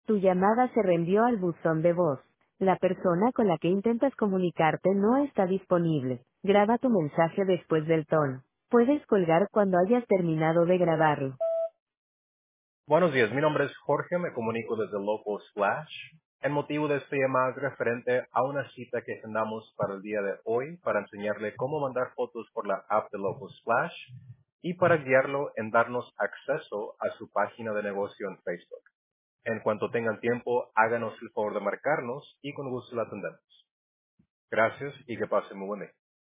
Tu llamada se reenvió al buzón de voz. La persona con la que intentas comunicarte no está disponible. Graba tu mensaje después del tono. Puedes colgar cuando hayas terminado de grabarlo. Buenos días, mi nombre es Jorge, me comunico desde Local Splash. El motivo de esta llamada es referente a una cita que agendamos para el día de hoy para enseñarle cómo mandar fotos por la app de Local Splash y para guiarlo en darnos acceso a su página de negocio en Facebook. En cuanto tengan tiempo, háganos el favor de marcarnos y con gusto la atendemos. Gracias y que pasen muy buen día.